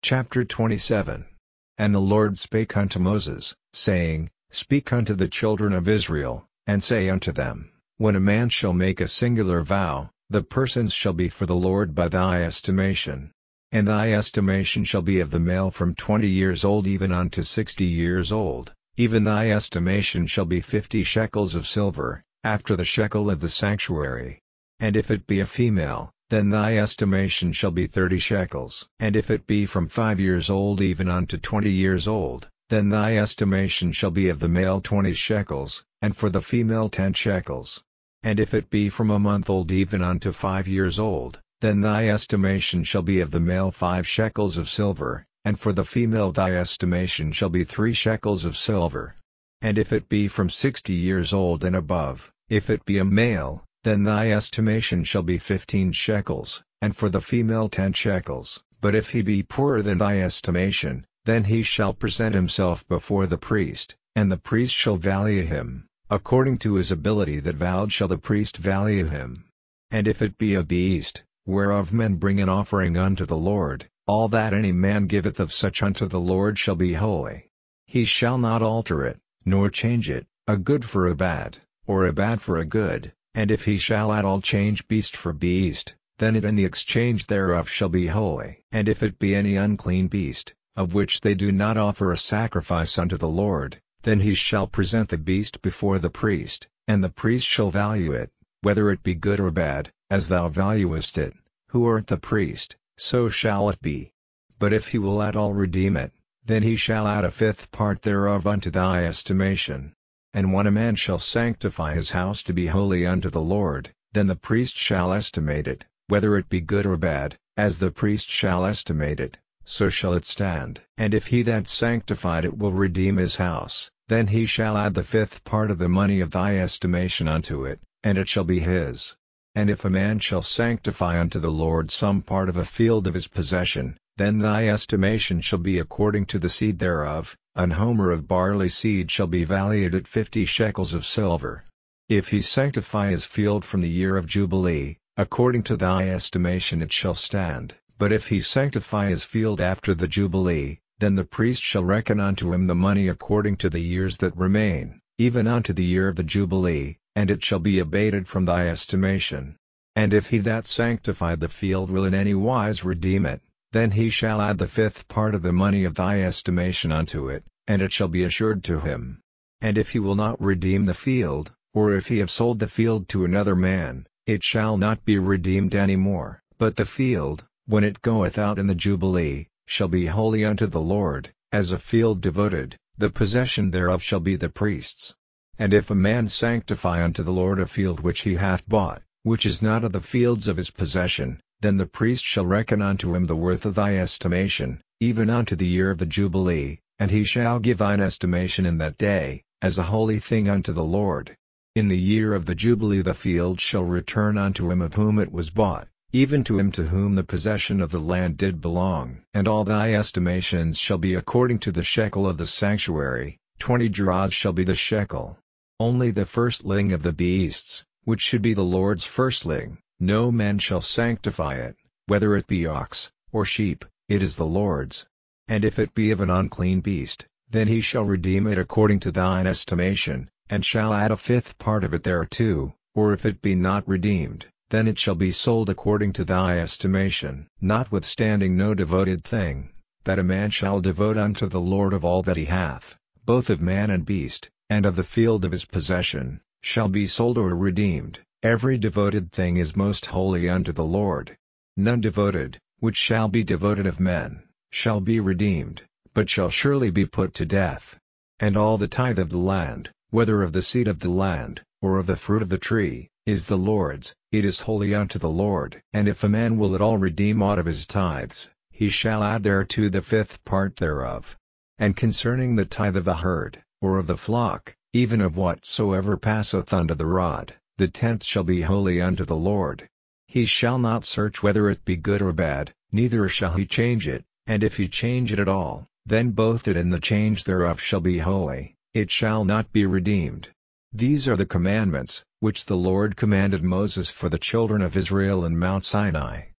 Chapter 27. And the Lord spake unto Moses, saying, Speak unto the children of Israel, and say unto them, When a man shall make a singular vow, the persons shall be for the Lord by thy estimation. And thy estimation shall be of the male from 20 years old even unto 60 years old, even thy estimation shall be 50 shekels of silver, after the shekel of the sanctuary. And if it be a female, then thy estimation shall be 30 shekels. And if it be from 5 years old even unto 20 years old, then thy estimation shall be of the male 20 shekels, and for the female 10 shekels. And if it be from a month old even unto 5 years old, then thy estimation shall be of the male 5 shekels of silver, and for the female thy estimation shall be 3 shekels of silver. And if it be from 60 years old and above, if it be a male, then thy estimation shall be 15 shekels, and for the female 10 shekels. But if he be poorer than thy estimation, then he shall present himself before the priest, and the priest shall value him, according to his ability that vowed shall the priest value him. And if it be a beast, whereof men bring an offering unto the Lord, all that any man giveth of such unto the Lord shall be holy. He shall not alter it, nor change it, a good for a bad, or a bad for a good. And if he shall at all change beast for beast, then it and the exchange thereof shall be holy. And if it be any unclean beast, of which they do not offer a sacrifice unto the Lord, then he shall present the beast before the priest, and the priest shall value it, whether it be good or bad, as thou valuest it, who art the priest, so shall it be. But if he will at all redeem it, then he shall add a 5th part thereof unto thy estimation. And when a man shall sanctify his house to be holy unto the Lord, then the priest shall estimate it, whether it be good or bad, as the priest shall estimate it, so shall it stand. And if he that sanctified it will redeem his house, then he shall add the 5th part of the money of thy estimation unto it, and it shall be his. And if a man shall sanctify unto the Lord some part of a field of his possession, then thy estimation shall be according to the seed thereof. An homer of barley seed shall be valued at 50 shekels of silver. If he sanctify his field from the year of Jubilee, according to thy estimation it shall stand. But if he sanctify his field after the Jubilee, then the priest shall reckon unto him the money according to the years that remain, even unto the year of the Jubilee, and it shall be abated from thy estimation. And if he that sanctified the field will in any wise redeem it, then he shall add the 5th part of the money of thy estimation unto it, and it shall be assured to him. And if he will not redeem the field, or if he have sold the field to another man, it shall not be redeemed any more, but the field, when it goeth out in the Jubilee, shall be holy unto the Lord, as a field devoted, the possession thereof shall be the priest's. And if a man sanctify unto the Lord a field which he hath bought, which is not of the fields of his possession, then the priest shall reckon unto him the worth of thy estimation, even unto the year of the Jubilee, and he shall give thine estimation in that day, as a holy thing unto the Lord. In the year of the Jubilee the field shall return unto him of whom it was bought, even to him to whom the possession of the land did belong. And all thy estimations shall be according to the shekel of the sanctuary, 20 gerahs shall be the shekel. Only the firstling of the beasts, which should be the Lord's firstling, no man shall sanctify it, whether it be ox, or sheep, it is the Lord's. And if it be of an unclean beast, then he shall redeem it according to thine estimation, and shall add a 5th part of it thereto, or if it be not redeemed, then it shall be sold according to thy estimation. Notwithstanding no devoted thing, that a man shall devote unto the Lord of all that he hath, both of man and beast, and of the field of his possession, shall be sold or redeemed. Every devoted thing is most holy unto the Lord. None devoted, which shall be devoted of men, shall be redeemed, but shall surely be put to death. And all the tithe of the land, whether of the seed of the land, or of the fruit of the tree, is the Lord's, it is holy unto the Lord. And if a man will at all redeem aught of his tithes, he shall add thereto the 5th part thereof. And concerning the tithe of the herd, or of the flock, even of whatsoever passeth unto the rod, the 10th shall be holy unto the Lord. He shall not search whether it be good or bad, neither shall he change it, and if he change it at all, then both it and the change thereof shall be holy, it shall not be redeemed. These are the commandments, which the Lord commanded Moses for the children of Israel in Mount Sinai.